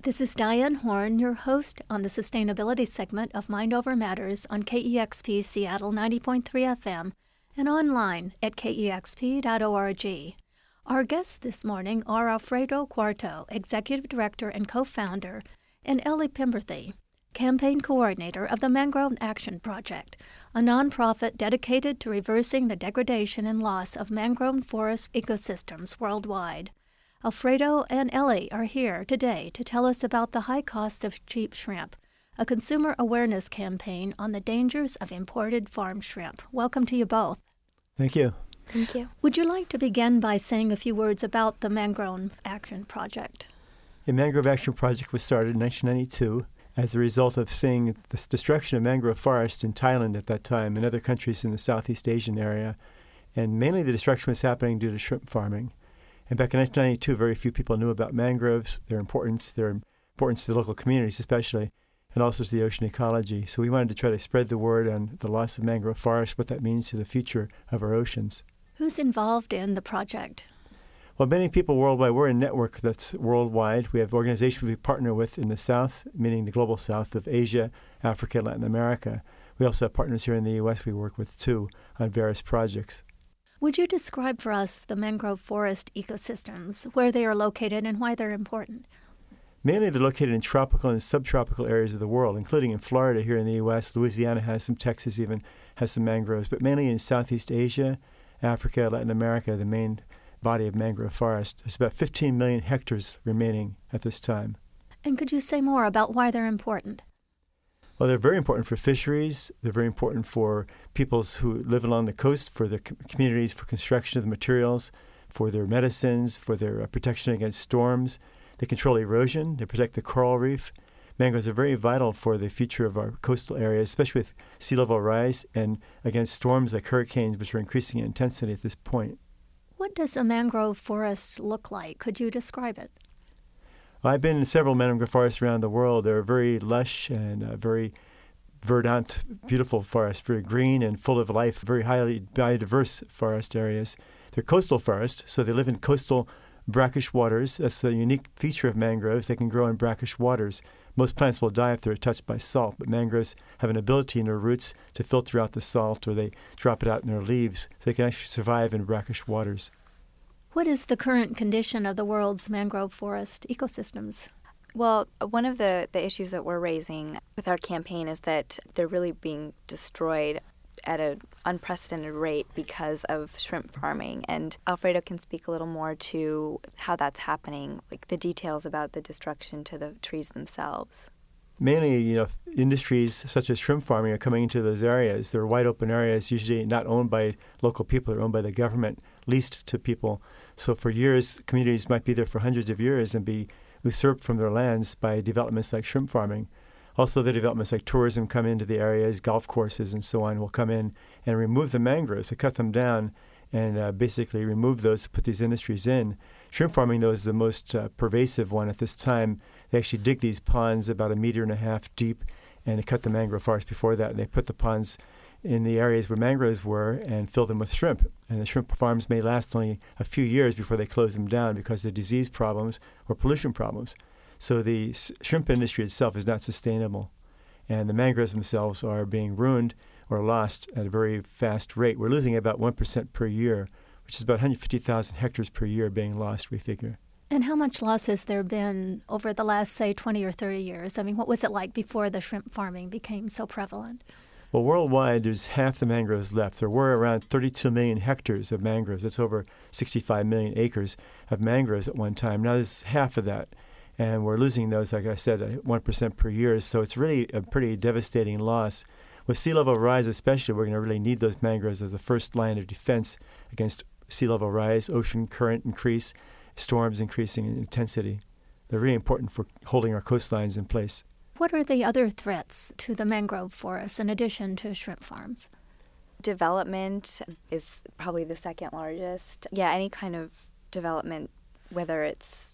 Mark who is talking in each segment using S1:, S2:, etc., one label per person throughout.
S1: This is Diane Horn, your host on the sustainability segment of Mind Over Matters on KEXP Seattle 90.3 FM and online at kexp.org. Our guests this morning are Alfredo Cuarto, Executive Director and Co-founder, and Ellie Pemberthy, Campaign Coordinator of the Mangrove Action Project, a nonprofit dedicated to reversing the degradation and loss of mangrove forest ecosystems worldwide. Alfredo and Ellie are here today to tell us about the high cost of cheap shrimp, a consumer awareness campaign on the dangers of imported farm shrimp. Welcome to you both.
S2: Thank you.
S3: Thank you.
S1: Would you like to begin by saying a few words about the Mangrove Action Project?
S2: The Mangrove Action Project was started in 1992 as a result of seeing the destruction of mangrove forest in Thailand at that time and other countries in the Southeast Asian area. And mainly the destruction was happening due to shrimp farming. And back in 1992, very few people knew about mangroves, their importance to the local communities especially, and also to the ocean ecology. So we wanted to try to spread the word on the loss of mangrove forests, what that means to the future of our oceans.
S1: Who's involved in the project?
S2: Well, many people worldwide. We're a network that's worldwide. We have organizations we partner with in the South, meaning the global South of Asia, Africa, Latin America. We also have partners here in the U.S. we work with, too, on various projects.
S1: Would you describe for us the mangrove forest ecosystems, where they are located and why they're important?
S2: Mainly they're located in tropical and subtropical areas of the world, including in Florida here in the U.S. Louisiana has some, Texas even has some mangroves, but mainly in Southeast Asia, Africa, Latin America, the main body of mangrove forest. There's about 15 million hectares remaining at this time.
S1: And could you say more about why they're important?
S2: Well, they're very important for fisheries. They're very important for peoples who live along the coast, for their communities, for construction of the materials, for their medicines, for their protection against storms. They control erosion. They protect the coral reef. Mangroves are very vital for the future of our coastal areas, especially with sea level rise and against storms like hurricanes, which are increasing in intensity at this point.
S1: What does a mangrove forest look like? Could you describe it?
S2: Well, I've been in several mangrove forests around the world. They're very lush and very verdant, beautiful forests, very green and full of life, very highly biodiverse forest areas. They're coastal forests, so they live in coastal brackish waters. That's a unique feature of mangroves. They can grow in brackish waters. Most plants will die if they're touched by salt, but mangroves have an ability in their roots to filter out the salt, or they drop it out in their leaves, so they can actually survive in brackish waters.
S1: What is the current condition of the world's mangrove forest ecosystems?
S3: Well, one of the issues that we're raising with our campaign is that they're really being destroyed at an unprecedented rate because of shrimp farming. And Alfredo can speak a little more to how that's happening, like the details about the destruction to the trees themselves.
S2: Mainly, industries such as shrimp farming are coming into those areas. They're wide open areas, usually not owned by local people. They're owned by the government, leased to people. So for years, communities might be there for hundreds of years and be usurped from their lands by developments like shrimp farming. Also, the developments like tourism come into the areas, golf courses and so on will come in and remove the mangroves, to cut them down and basically remove those, put these industries in. Shrimp farming, though, is the most pervasive one at this time. They actually dig these ponds about 1.5 meters deep and they cut the mangrove forest before that. And they put the ponds in the areas where mangroves were and fill them with shrimp. And the shrimp farms may last only a few years before they close them down because of disease problems or pollution problems. So the shrimp industry itself is not sustainable. And the mangroves themselves are being ruined or lost at a very fast rate. We're losing about 1% per year, which is about 150,000 hectares per year being lost, we figure.
S1: And how much loss has there been over the last, say, 20 or 30 years? I mean, what was it like before the shrimp farming became so prevalent?
S2: Well, worldwide, there's half the mangroves left. There were around 32 million hectares of mangroves. That's over 65 million acres of mangroves at one time. Now there's half of that. And we're losing those, like I said, 1% per year. So it's really a pretty devastating loss. With sea level rise especially, we're going to really need those mangroves as the first line of defense against sea level rise, ocean current increase, storms increasing in intensity. They're really important for holding our coastlines in place.
S1: What are the other threats to the mangrove forests in addition to shrimp farms?
S3: Development is probably the second largest. Yeah, any kind of development, whether it's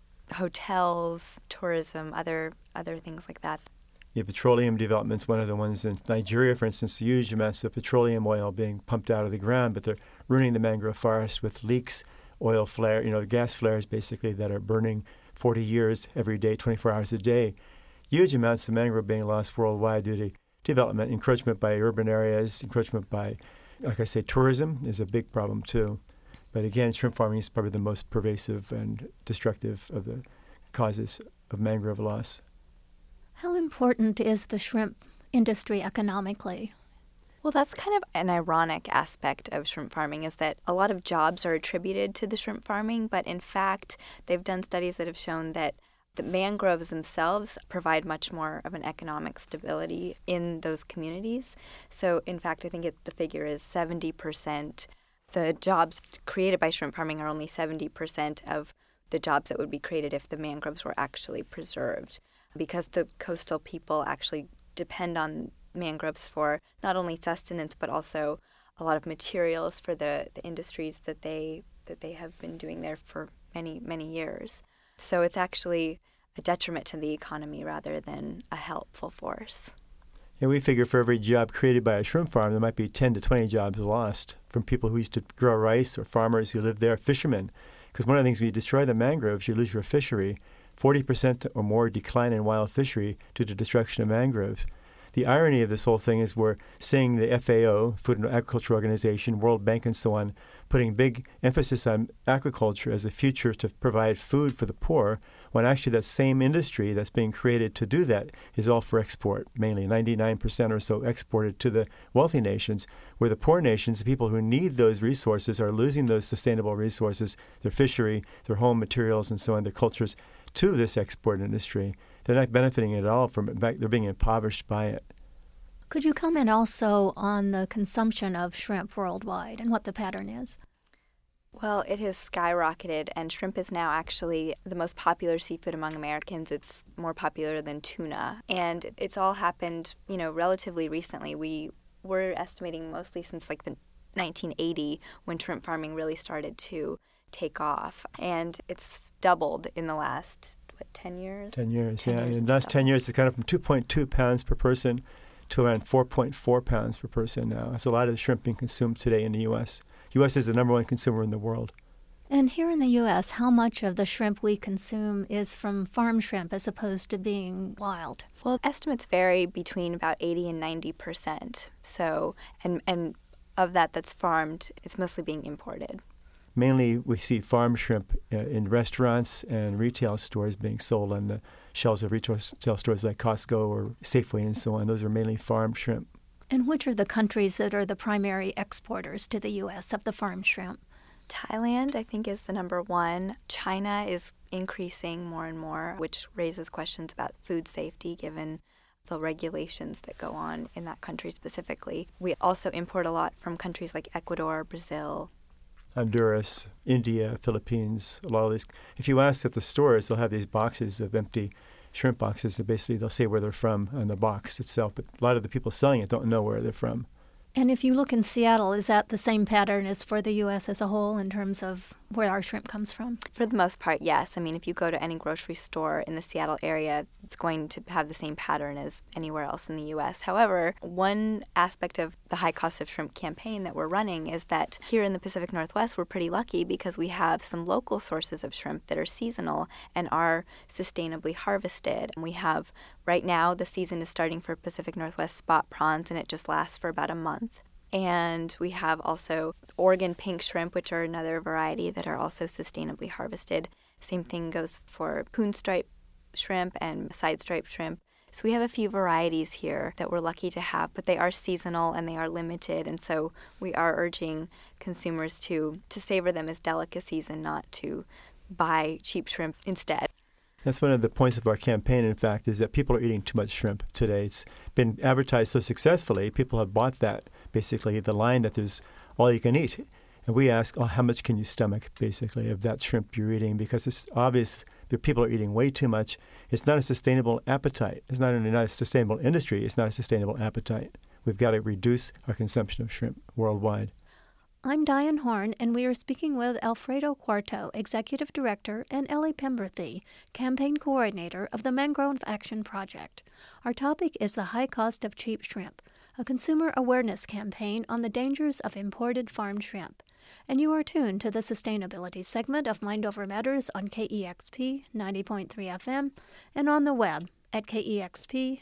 S3: hotels, tourism, other things like that.
S2: Yeah, petroleum development's one of the ones in Nigeria, for instance, huge amounts of petroleum oil being pumped out of the ground, but they're ruining the mangrove forest with leaks oil flare, gas flares basically that are burning 40 years every day, 24 hours a day. Huge amounts of mangrove being lost worldwide due to development, encroachment by urban areas, encroachment by, like I say, tourism is a big problem too. But again, shrimp farming is probably the most pervasive and destructive of the causes of mangrove loss.
S1: How important is the shrimp industry economically?
S3: Well, that's kind of an ironic aspect of shrimp farming is that a lot of jobs are attributed to the shrimp farming, but in fact, they've done studies that have shown that the mangroves themselves provide much more of an economic stability in those communities. So, in fact, I think the figure is 70%. The jobs created by shrimp farming are only 70% of the jobs that would be created if the mangroves were actually preserved, because the coastal people actually depend on mangroves for not only sustenance but also a lot of materials for the industries that they have been doing there for many years. So it's actually a detriment to the economy rather than a helpful force.
S2: And we figure for every job created by a shrimp farm, there might be 10 to 20 jobs lost from people who used to grow rice or farmers who lived there, fishermen. Because one of the things, when you destroy the mangroves, you lose your fishery. 40% or more decline in wild fishery due to destruction of mangroves. The irony of this whole thing is we're seeing the FAO, Food and Agriculture Organization, World Bank, and so on, putting big emphasis on agriculture as a future to provide food for the poor, when actually that same industry that's being created to do that is all for export, mainly 99% or so exported to the wealthy nations, where the poor nations, the people who need those resources, are losing those sustainable resources, their fishery, their home materials, and so on, their cultures, to this export industry. They're not benefiting at all from it. In fact, they're being impoverished by it.
S1: Could you comment also on the consumption of shrimp worldwide and what the pattern is?
S3: Well, it has skyrocketed, and shrimp is now actually the most popular seafood among Americans. It's more popular than tuna, and it's all happened, relatively recently. We were estimating mostly since like the 1980 when shrimp farming really started to take off, and it's doubled in the last 10 years?
S2: 10 years,
S3: 10
S2: yeah.
S3: years
S2: In the last 10 years, it's gone up from 2.2 pounds per person to around 4.4 pounds per person now. That's a lot of the shrimp being consumed today in the U.S. U.S. is the number one consumer in the world.
S1: And here in the U.S., how much of the shrimp we consume is from farm shrimp as opposed to being wild?
S3: Well, estimates vary between about 80 and 90%. So, and of that's farmed, it's mostly being imported.
S2: Mainly, we see farm shrimp in restaurants and retail stores being sold on the shelves of retail stores like Costco or Safeway and so on. Those are mainly farm shrimp.
S1: And which are the countries that are the primary exporters to the U.S. of the farm shrimp?
S3: Thailand, I think, is the number one. China is increasing more and more, which raises questions about food safety given the regulations that go on in that country specifically. We also import a lot from countries like Ecuador, Brazil,
S2: Honduras, India, Philippines, a lot of these. If you ask at the stores, they'll have these boxes of empty shrimp boxes. And basically, they'll say where they're from on the box itself. But a lot of the people selling it don't know where they're from.
S1: And if you look in Seattle, is that the same pattern as for the U.S. as a whole in terms of where our shrimp comes from?
S3: For the most part, yes. I mean, if you go to any grocery store in the Seattle area, it's going to have the same pattern as anywhere else in the U.S. However, one aspect of the High Cost of Shrimp campaign that we're running is that here in the Pacific Northwest, we're pretty lucky because we have some local sources of shrimp that are seasonal and are sustainably harvested. And we have, right now, the season is starting for Pacific Northwest spot prawns, and it just lasts for about a month. And we have also Oregon pink shrimp, which are another variety that are also sustainably harvested. Same thing goes for poon stripe shrimp and side stripe shrimp. So we have a few varieties here that we're lucky to have, but they are seasonal and they are limited. And so we are urging consumers to savor them as delicacies and not to buy cheap shrimp instead.
S2: That's one of the points of our campaign, in fact, is that people are eating too much shrimp today. It's been advertised so successfully, people have bought that, basically, the line that there's all you can eat. And we ask, how much can you stomach, basically, of that shrimp you're eating? Because it's obvious that people are eating way too much. It's not a sustainable appetite. It's not only not a sustainable industry, it's not a sustainable appetite. We've got to reduce our consumption of shrimp worldwide.
S1: I'm Diane Horn, and we are speaking with Alfredo Cuarto, Executive Director, and Ellie Pemberthy, Campaign Coordinator of the Mangrove Action Project. Our topic is the high cost of cheap shrimp, a consumer awareness campaign on the dangers of imported farm shrimp. and you are tuned to the sustainability segment of Mind Over Matters on KEXP 90.3 FM and on the web at kexp.org.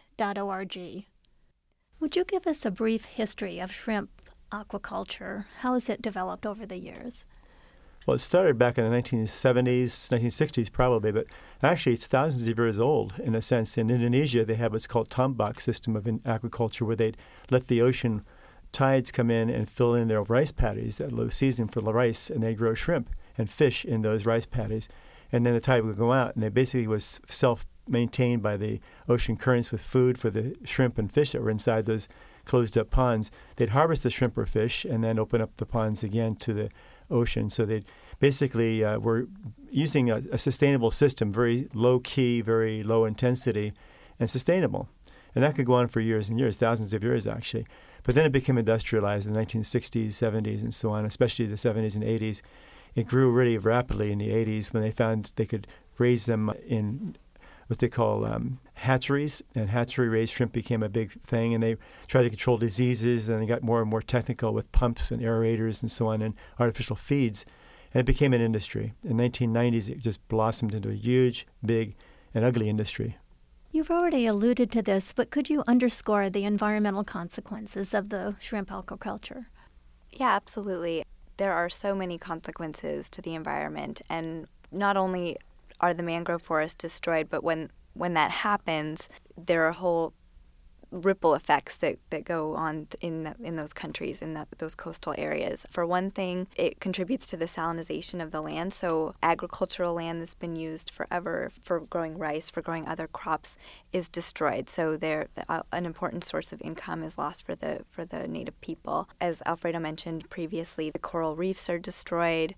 S1: Would you give us a brief history of shrimp aquaculture? How has it developed over the years?
S2: Well, it started back in the 1970s, 1960s probably, but actually it's thousands of years old in a sense. In Indonesia, they have what's called tambak system of aquaculture, where they'd let the ocean tides come in and fill in their rice paddies, that low season for the rice, and they'd grow shrimp and fish in those rice paddies. And then the tide would go out, and it basically was self-maintained by the ocean currents with food for the shrimp and fish that were inside those closed-up ponds. They'd harvest the shrimp or fish and then open up the ponds again to the ocean. So they basically were using a sustainable system, very low-key, very low intensity, and sustainable. And that could go on for years and years, thousands of years actually. But then it became industrialized in the 1960s, 70s, and so on, especially the 70s and 80s. It grew really rapidly in the 80s when they found they could raise them in what they call hatcheries, and hatchery-raised shrimp became a big thing, and they tried to control diseases, and they got more and more technical with pumps and aerators and so on and artificial feeds, and it became an industry. In the 1990s, it just blossomed into a huge, big, and ugly industry.
S1: You've already alluded to this, but could you underscore the environmental consequences of the shrimp aquaculture?
S3: Yeah, absolutely. There are so many consequences to the environment, and not only are the mangrove forests destroyed, but when that happens, there are whole ripple effects that go on in those countries, in those coastal areas. For one thing, it contributes to the salinization of the land. So agricultural land that's been used forever for growing rice, for growing other crops, is destroyed. So an important source of income is lost for the native people. As Alfredo mentioned previously, the coral reefs are destroyed.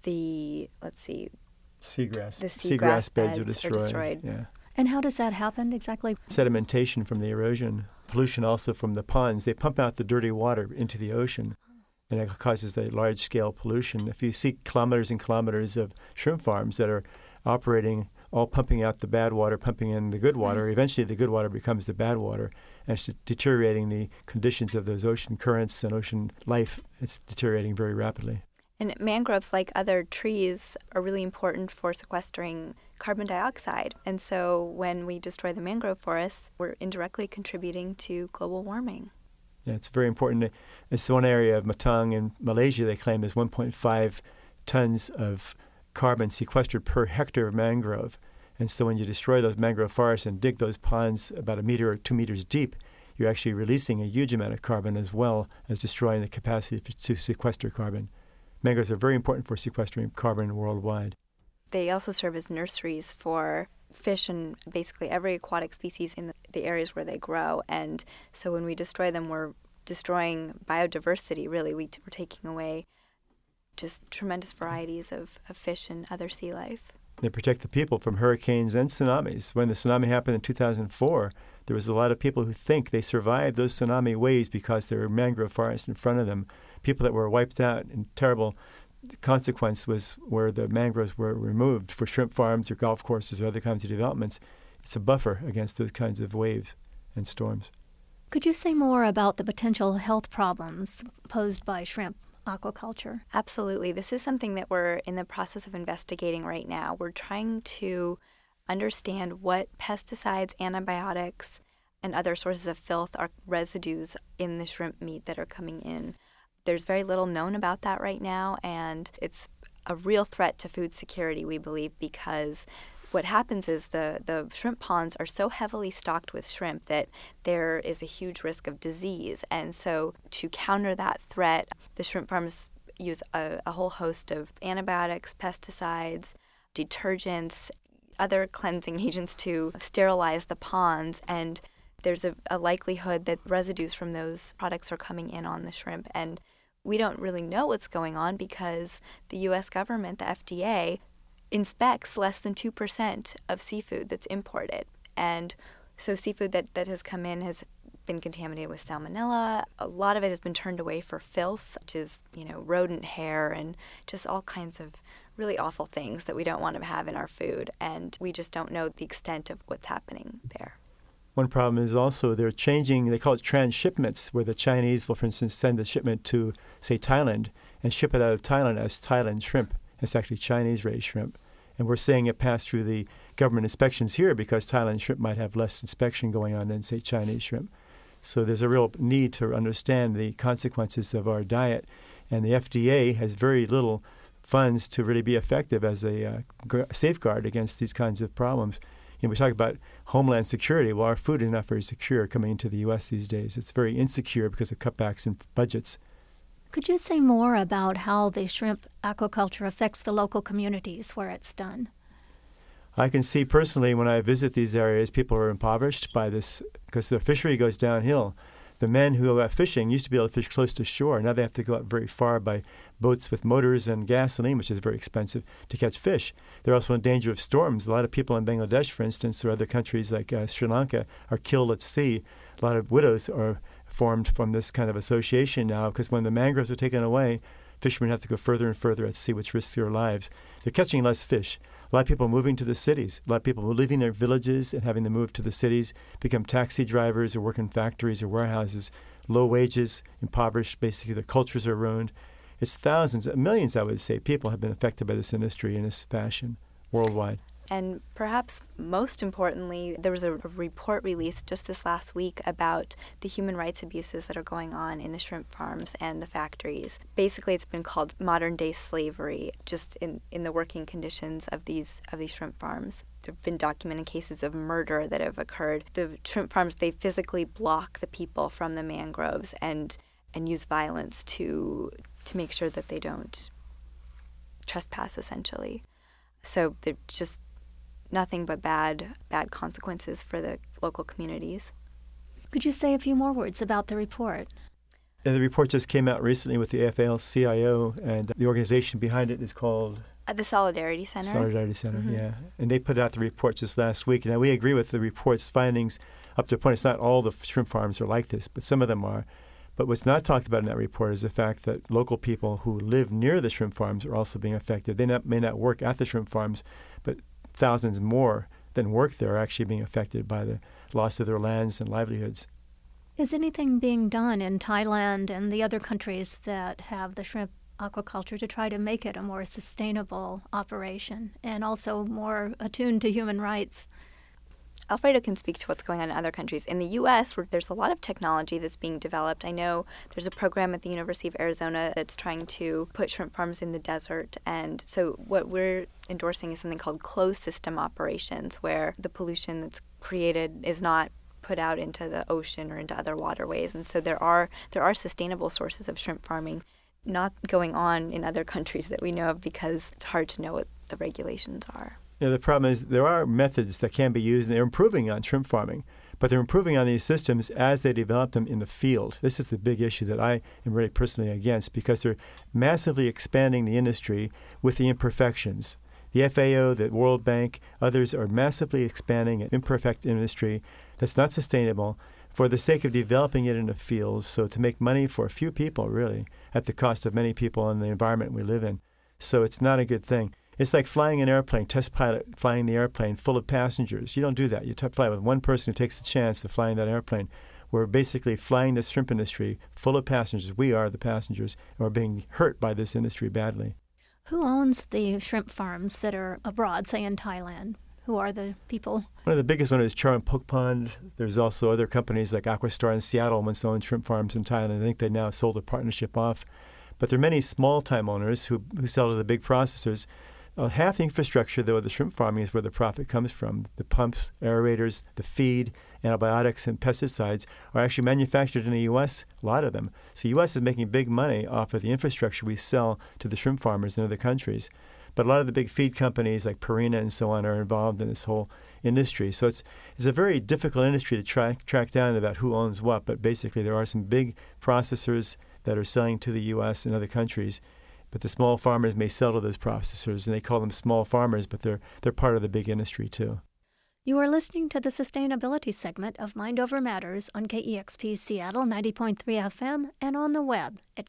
S3: Seagrass beds are destroyed.
S2: Yeah.
S1: And how does that happen exactly?
S2: Sedimentation from the erosion, pollution also from the ponds. They pump out the dirty water into the ocean, and it causes the large-scale pollution. If you see kilometers and kilometers of shrimp farms that are operating, all pumping out the bad water, pumping in the good water, eventually the good water becomes the bad water, and it's deteriorating the conditions of those ocean currents and ocean life. It's deteriorating very rapidly.
S3: And mangroves, like other trees, are really important for sequestering carbon dioxide. And so when we destroy the mangrove forests, we're indirectly contributing to global warming.
S2: Yeah, it's very important. It's one area of Matang in Malaysia they claim is 1.5 tons of carbon sequestered per hectare of mangrove. And so when you destroy those mangrove forests and dig those ponds about 1 meter or 2 meters deep, you're actually releasing a huge amount of carbon as well as destroying the capacity to sequester carbon. Mangroves are very important for sequestering carbon worldwide.
S3: They also serve as nurseries for fish and basically every aquatic species in the areas where they grow. And so when we destroy them, we're destroying biodiversity, really. We're taking away just tremendous varieties of fish and other sea life.
S2: They protect the people from hurricanes and tsunamis. When the tsunami happened in 2004, there was a lot of people who think they survived those tsunami waves because there were mangrove forests in front of them. People that were wiped out, and terrible consequence was where the mangroves were removed for shrimp farms or golf courses or other kinds of developments. It's a buffer against those kinds of waves and storms.
S1: Could you say more about the potential health problems posed by shrimp aquaculture?
S3: Absolutely. This is something that we're in the process of investigating right now. We're trying to understand what pesticides, antibiotics, and other sources of filth are residues in the shrimp meat that are coming in. There's very little known about that right now, and it's a real threat to food security, we believe, because what happens is the shrimp ponds are so heavily stocked with shrimp that there is a huge risk of disease. And so to counter that threat, the shrimp farms use a whole host of antibiotics, pesticides, detergents, other cleansing agents to sterilize the ponds. And there's a likelihood that residues from those products are coming in on the shrimp. And we don't really know what's going on because the U.S. government, the FDA, inspects less than 2% of seafood that's imported. And so seafood that has come in has been contaminated with salmonella. A lot of it has been turned away for filth, which is, rodent hair and just all kinds of really awful things that we don't want to have in our food. And we just don't know the extent of what's happening there.
S2: One problem is also they're changing, they call it transshipments, where the Chinese will, for instance, send a shipment to, say, Thailand, and ship it out of Thailand as Thailand shrimp. It's actually Chinese-raised shrimp. And we're seeing it pass through the government inspections here because Thailand shrimp might have less inspection going on than, say, Chinese shrimp. So there's a real need to understand the consequences of our diet. And the FDA has very little funds to really be effective as a safeguard against these kinds of problems. We talk about homeland security. Well, our food is not very secure coming into the U.S. these days. It's very insecure because of cutbacks in budgets.
S1: Could you say more about how the shrimp aquaculture affects the local communities where it's done?
S2: I can see personally when I visit these areas, people are impoverished by this because the fishery goes downhill. The men who go out fishing used to be able to fish close to shore. Now they have to go out very far by boats with motors and gasoline, which is very expensive, to catch fish. They're also in danger of storms. A lot of people in Bangladesh, for instance, or other countries like Sri Lanka are killed at sea. A lot of widows are formed from this kind of association now because when the mangroves are taken away, fishermen have to go further and further at sea, which risks their lives. They're catching less fish. A lot of people are moving to the cities. A lot of people are leaving their villages and having to move to the cities, become taxi drivers or work in factories or warehouses. Low wages, impoverished, basically their cultures are ruined. It's thousands, millions, I would say, people have been affected by this industry in this fashion worldwide.
S3: And perhaps most importantly, there was a report released just this last week about the human rights abuses that are going on in the shrimp farms and the factories. Basically, it's been called modern-day slavery, just in the working conditions of these shrimp farms. There have been documented cases of murder that have occurred. The shrimp farms, they physically block the people from the mangroves and use violence to make sure that they don't trespass, essentially. So they're just nothing but bad consequences for the local communities.
S1: Could you say a few more words about the report?
S2: And the report just came out recently with the AFL-CIO, and the organization behind it is called
S3: The Solidarity Center.
S2: Solidarity Center, yeah. And they put out the report just last week. Now, we agree with the report's findings up to a point. It's not all the shrimp farms are like this, but some of them are. But what's not talked about in that report is the fact that local people who live near the shrimp farms are also being affected. They may not work at the shrimp farms, but thousands more than work there are actually being affected by the loss of their lands and livelihoods.
S1: Is anything being done in Thailand and the other countries that have the shrimp aquaculture to try to make it a more sustainable operation and also more attuned to human rights?
S3: Alfredo can speak to what's going on in other countries. In the U.S., where there's a lot of technology that's being developed. I know there's a program at the University of Arizona that's trying to put shrimp farms in the desert. And so what we're endorsing is something called closed system operations, where the pollution that's created is not put out into the ocean or into other waterways. And so there are sustainable sources of shrimp farming not going on in other countries that we know of because it's hard to know what the regulations are.
S2: Yeah, the problem is there are methods that can be used, and they're improving on shrimp farming, but they're improving on these systems as they develop them in the field. This is the big issue that I am really personally against because they're massively expanding the industry with the imperfections. The FAO, the World Bank, others are massively expanding an imperfect industry that's not sustainable for the sake of developing it in the fields, so to make money for a few people, really, at the cost of many people in the environment we live in. So it's not a good thing. It's like flying an airplane, test pilot flying the airplane full of passengers. You don't do that. You fly with one person who takes the chance of flying that airplane. We're basically flying the shrimp industry full of passengers. We are the passengers, and we're being hurt by this industry badly.
S1: Who owns the shrimp farms that are abroad, say in Thailand? Who are the people? One
S2: of the biggest ones is Charoen Pok Pond. There's also other companies like Aquastar in Seattle once owned shrimp farms in Thailand. I think they now sold a partnership off. But there are many small-time owners who sell to the big processors. Half the infrastructure, though, of the shrimp farming is where the profit comes from. The pumps, aerators, the feed, antibiotics, and pesticides are actually manufactured in the U.S., a lot of them. So the U.S. is making big money off of the infrastructure we sell to the shrimp farmers in other countries. But a lot of the big feed companies like Purina and so on are involved in this whole industry. So it's a very difficult industry to track down about who owns what. But basically there are some big processors that are selling to the U.S. and other countries. But the small farmers may sell to those processors, and they call them small farmers, but they're part of the big industry too.
S1: You are listening to the sustainability segment of Mind Over Matters on KEXP Seattle 90.3 FM and on the web at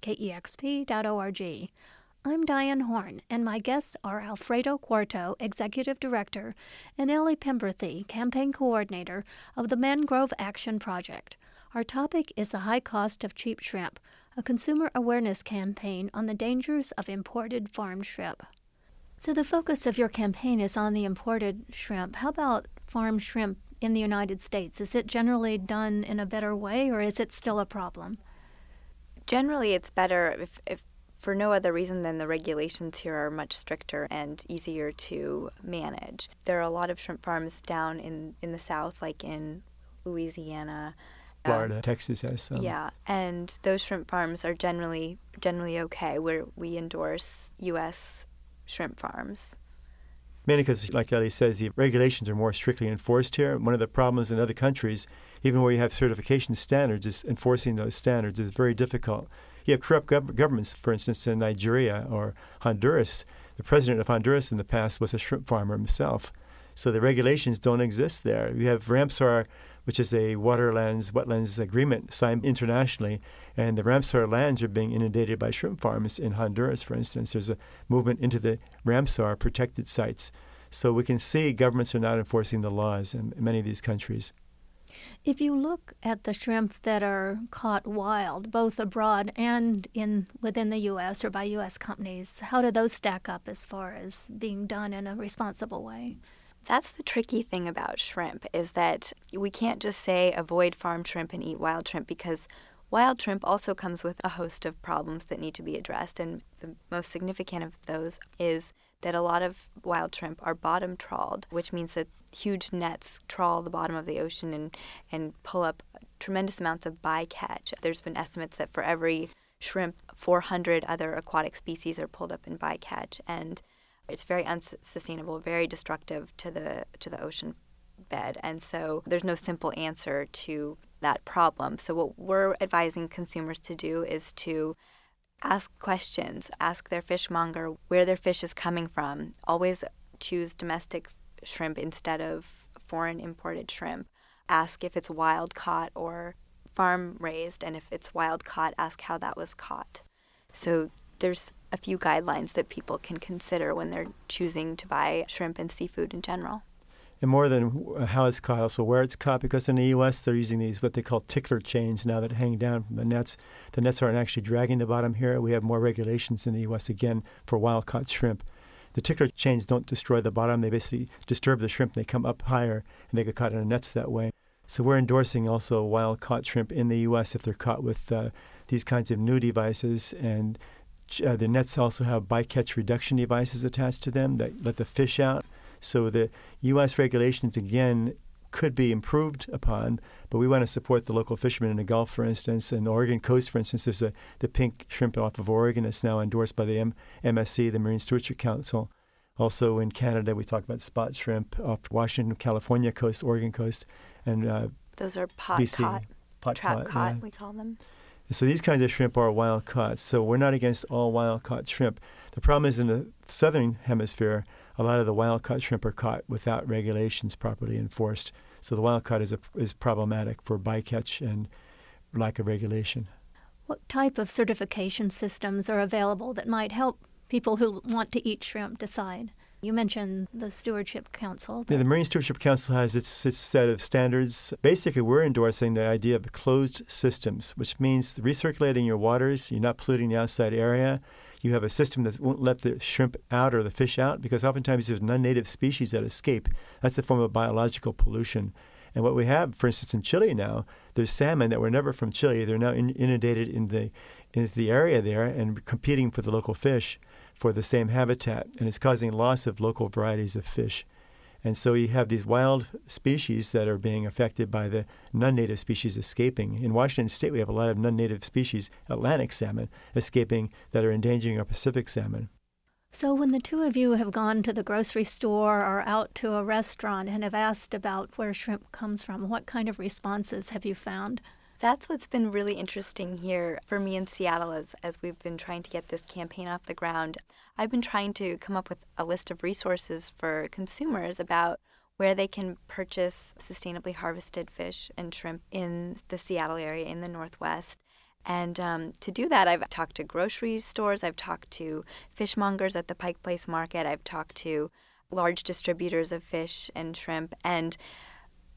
S1: kexp.org. I'm Diane Horn, and my guests are Alfredo Cuarto, Executive Director, and Ellie Pemberthy, Campaign Coordinator of the Mangrove Action Project. Our topic is the high cost of cheap shrimp, a consumer awareness campaign on the dangers of imported farmed shrimp. So the focus of your campaign is on the imported shrimp. How about farmed shrimp in the United States? Is it generally done in a better way, or is it still a problem?
S3: Generally, it's better if for no other reason than the regulations here are much stricter and easier to manage. There are a lot of shrimp farms down in the South, like in Louisiana.
S2: Florida, Texas has some.
S3: Yeah, and those shrimp farms are generally okay, where we endorse U.S. shrimp farms.
S2: Mainly because, like Ellie says, the regulations are more strictly enforced here. One of the problems in other countries, even where you have certification standards, is enforcing those standards is very difficult. You have corrupt governments, for instance, in Nigeria or Honduras. The president of Honduras in the past was a shrimp farmer himself. So the regulations don't exist there. You have Ramsar, which is a wetlands agreement signed internationally, and the Ramsar lands are being inundated by shrimp farms in Honduras, for instance. There's a movement into the Ramsar protected sites. So we can see governments are not enforcing the laws in many of these countries.
S1: If you look at the shrimp that are caught wild, both abroad and within the U.S. or by U.S. companies, how do those stack up as far as being done in a responsible way?
S3: That's the tricky thing about shrimp, is that we can't just say avoid farmed shrimp and eat wild shrimp, because wild shrimp also comes with a host of problems that need to be addressed. And the most significant of those is that a lot of wild shrimp are bottom trawled, which means that huge nets trawl the bottom of the ocean and pull up tremendous amounts of bycatch. There's been estimates that for every shrimp, 400 other aquatic species are pulled up in bycatch, and it's very unsustainable, very destructive to the ocean bed. And so there's no simple answer to that problem. So what we're advising consumers to do is to ask questions, ask their fishmonger where their fish is coming from. Always choose domestic shrimp instead of foreign imported shrimp. Ask if it's wild caught or farm raised, and if it's wild caught, ask how that was caught. So there's a few guidelines that people can consider when they're choosing to buy shrimp and seafood in general.
S2: And more than how it's caught, also where it's caught, because in the U.S. they're using these what they call tickler chains now that hang down from the nets. The nets aren't actually dragging the bottom here. We have more regulations in the U.S. again for wild-caught shrimp. The tickler chains don't destroy the bottom. They basically disturb the shrimp. They come up higher, and they get caught in the nets that way. So we're endorsing also wild-caught shrimp in the U.S. if they're caught with these kinds of new devices. And the nets also have bycatch reduction devices attached to them that let the fish out. So the U.S. regulations, again, could be improved upon, but we want to support the local fishermen in the Gulf, for instance. In the Oregon coast, for instance, there's the pink shrimp off of Oregon that's now endorsed by the MSC, the Marine Stewardship Council. Also in Canada, we talk about spot shrimp off Washington, California coast, Oregon coast, and
S3: those are pot
S2: BC.
S3: caught, trap caught,
S2: yeah.
S3: we call them.
S2: So these kinds of shrimp are wild caught. So we're not against all wild caught shrimp. The problem is in the southern hemisphere, a lot of the wild caught shrimp are caught without regulations properly enforced. So the wild caught is problematic for bycatch and lack of regulation.
S1: What type of certification systems are available that might help people who want to eat shrimp decide? You mentioned the Stewardship Council.
S2: Yeah, the Marine Stewardship Council has its set of standards. Basically, we're endorsing the idea of closed systems, which means recirculating your waters. You're not polluting the outside area. You have a system that won't let the shrimp out or the fish out, because oftentimes there's non-native species that escape. That's a form of biological pollution. And what we have, for instance, in Chile now, there's salmon that were never from Chile. They're now inundated in the area there and competing for the local fish for the same habitat, and it's causing loss of local varieties of fish. And so you have these wild species that are being affected by the non-native species escaping. In Washington State, we have a lot of non-native species, Atlantic salmon, escaping that are endangering our Pacific salmon.
S1: So when the two of you have gone to the grocery store or out to a restaurant and have asked about where shrimp comes from, what kind of responses have you found?
S3: That's what's been really interesting here for me in Seattle as we've been trying to get this campaign off the ground. I've been trying to come up with a list of resources for consumers about where they can purchase sustainably harvested fish and shrimp in the Seattle area in the Northwest. And to do that, I've talked to grocery stores, I've talked to fishmongers at the Pike Place Market, I've talked to large distributors of fish and shrimp, and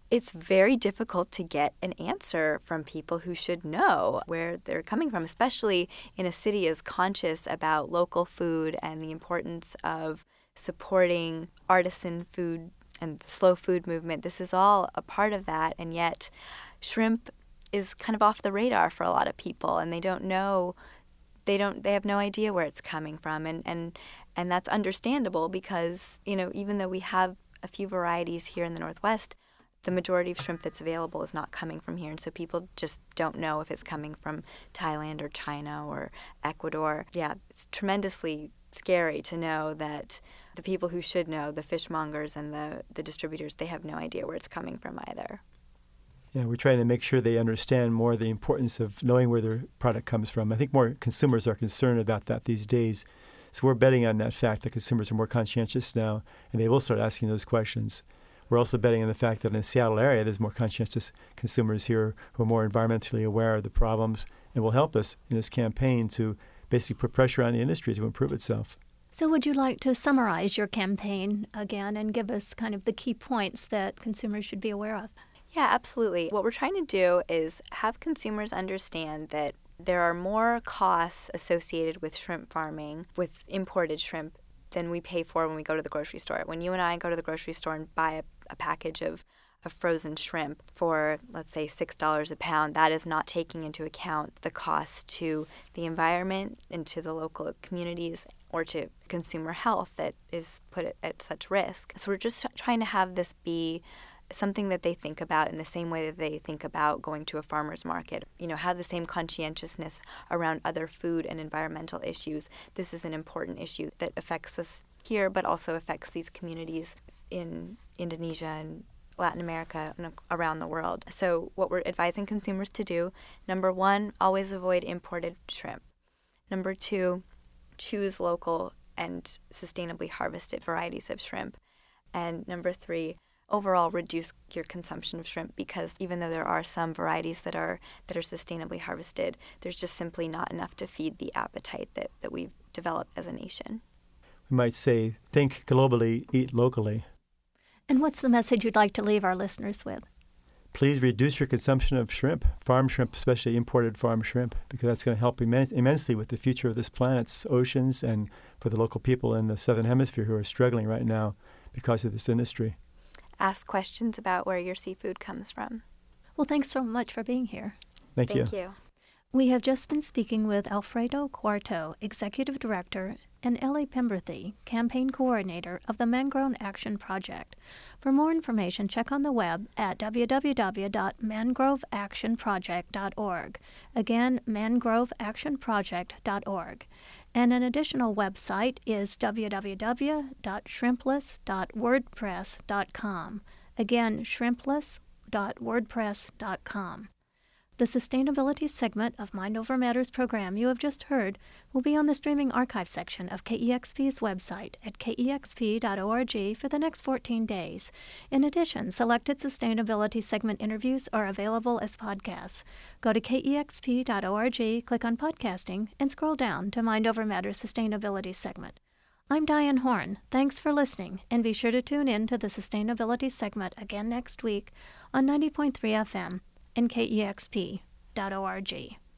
S3: It's very difficult to get an answer from people who should know where they're coming from, especially in a city as conscious about local food and the importance of supporting artisan food and the slow food movement. This is all a part of that, and yet shrimp is kind of off the radar for a lot of people, and they don't know. They have no idea where it's coming from, and that's understandable because, even though we have a few varieties here in the Northwest, the majority of shrimp that's available is not coming from here, and so people just don't know if it's coming from Thailand or China or Ecuador. Yeah, it's tremendously scary to know that the people who should know, the fishmongers and the distributors, they have no idea where it's coming from either.
S2: Yeah, we're trying to make sure they understand more the importance of knowing where their product comes from. I think more consumers are concerned about that these days. So we're betting on that fact that consumers are more conscientious now, and they will start asking those questions. We're also betting on the fact that in the Seattle area, there's more conscientious consumers here who are more environmentally aware of the problems and will help us in this campaign to basically put pressure on the industry to improve itself.
S1: So would you like to summarize your campaign again and give us kind of the key points that consumers should be aware of?
S3: Yeah, absolutely. What we're trying to do is have consumers understand that there are more costs associated with shrimp farming, with imported shrimp, than we pay for when we go to the grocery store. When you and I go to the grocery store and buy a package of frozen shrimp for, let's say, $6 a pound, that is not taking into account the cost to the environment and to the local communities or to consumer health that is put at such risk. So we're just trying to have this be something that they think about in the same way that they think about going to a farmer's market. Have the same conscientiousness around other food and environmental issues. This is an important issue that affects us here, but also affects these communities in Indonesia and Latin America and around the world. So what we're advising consumers to do, number 1, always avoid imported shrimp. Number 2, choose local and sustainably harvested varieties of shrimp. And number 3, overall reduce your consumption of shrimp, because even though there are some varieties that are sustainably harvested, there's just simply not enough to feed the appetite that we've developed as a nation.
S2: We might say, think globally, eat locally.
S1: And what's the message you'd like to leave our listeners with?
S2: Please reduce your consumption of shrimp, farm shrimp, especially imported farm shrimp, because that's going to help immensely with the future of this planet's oceans and for the local people in the Southern Hemisphere who are struggling right now because of this industry.
S3: Ask questions about where your seafood comes from.
S1: Well, thanks so much for being here.
S2: Thank you.
S3: Thank you.
S1: We have just been speaking with Alfredo Cuarto, Executive Director, and Ellie Pemberthy, Campaign Coordinator of the Mangrove Action Project. For more information, check on the web at www.mangroveactionproject.org. Again, mangroveactionproject.org. And an additional website is www.shrimpless.wordpress.com. Again, shrimpless.wordpress.com. The sustainability segment of Mind Over Matters program you have just heard will be on the streaming archive section of KEXP's website at kexp.org for the next 14 days. In addition, selected sustainability segment interviews are available as podcasts. Go to kexp.org, click on podcasting, and scroll down to Mind Over Matters sustainability segment. I'm Diane Horn. Thanks for listening, and be sure to tune in to the sustainability segment again next week on 90.3 FM and kexp.org.